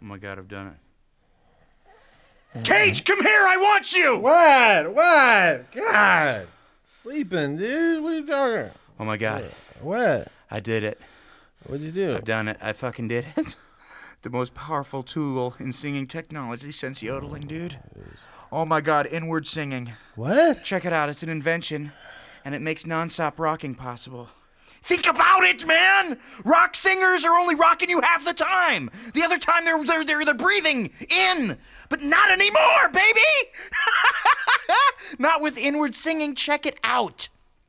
my God, I've done it. Cage, come here, I want you! What? God. Sleeping, dude. What are you talking? Oh my God. What? I did it. What'd you do? I've done it. I fucking did it. The most powerful tool in singing technology since yodeling, dude. Oh my God, inward singing. What? Check it out, it's an invention, and it makes nonstop rocking possible. Think about it, man! Rock singers are only rocking you half the time. The other time they're breathing in, but not anymore, baby! Not with inward singing. Check it out.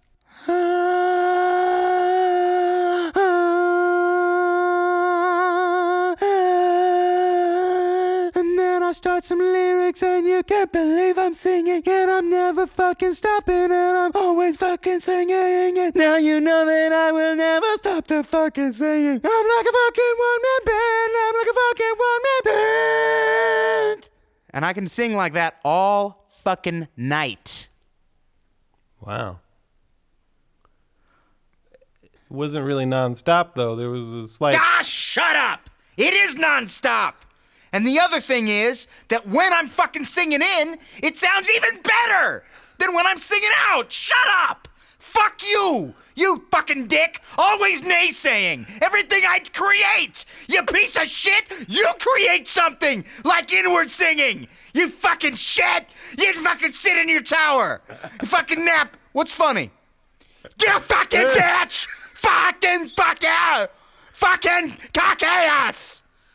And then I start some lyrics and you can't believe I'm singing, and I'm never fucking stopping, and I'm always fucking singing, and now you know that I will never stop the fucking singing. I'm like a fucking one-man band, I'm like a fucking one-man band. And I can sing like that all fucking night. Wow. It wasn't really nonstop, though. There was a slight... Ah, shut up! It is nonstop! And the other thing is that when I'm fucking singing in, it sounds even better than when I'm singing out. Shut up! Fuck you! You fucking dick! Always naysaying everything I create! You piece of shit! You create something like inward singing! You fucking shit! You fucking sit in your tower! You fucking nap! What's funny? You fucking bitch! Fucking fuck yeah! Fucking cock ass!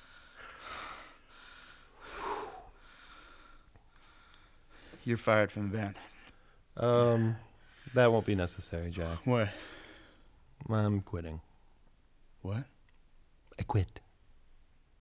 You're fired from the band. That won't be necessary, Jack. What? I'm quitting. What? I quit.